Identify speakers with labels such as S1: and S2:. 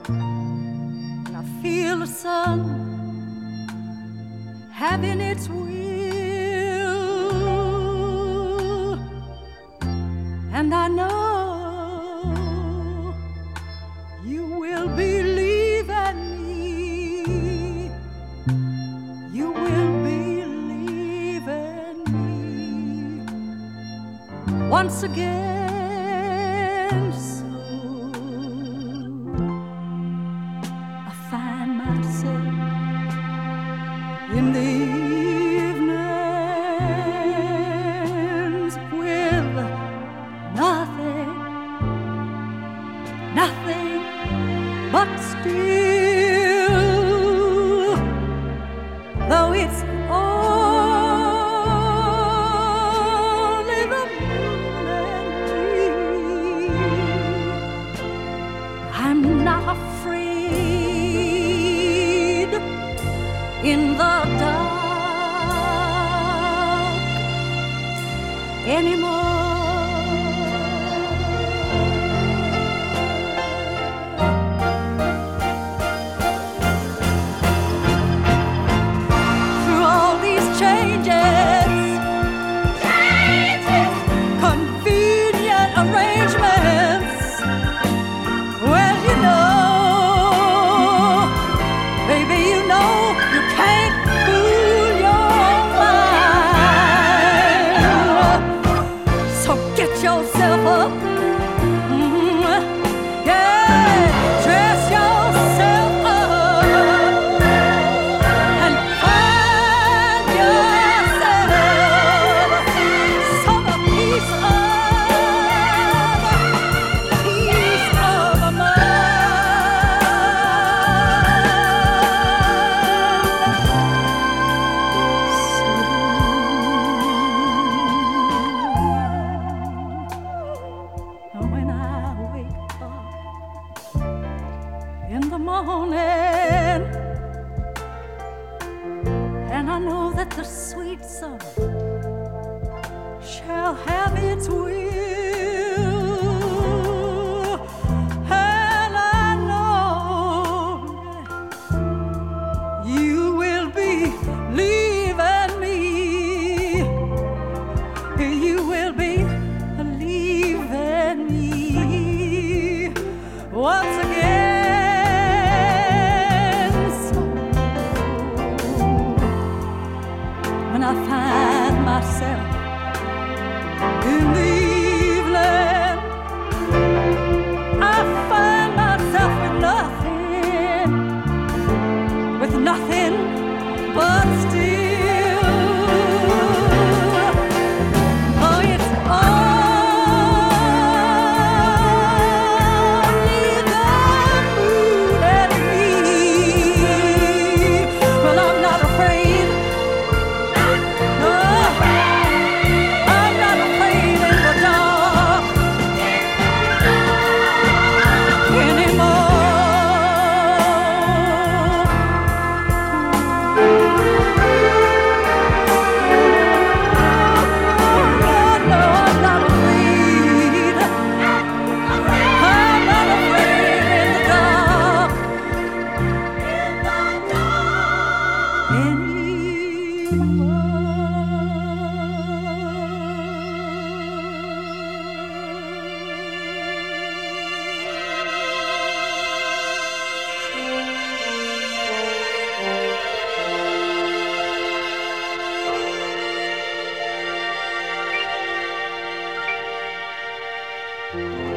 S1: and I feel the sun having its will, and I know you will believe in me. You will believe in me once again. So I find myself in the evenings with nothing but still, though it's only the moon and me. I'm not afraid in the dark anymore. In the morning, and I know that the sweet sun shall have its will, and I know you will believe in me. You will believe in me once again. I find myself in the evening, I find myself with nothing but still. Oh, it's only the moon and me. Well, I'm not afraid.
S2: Thank you.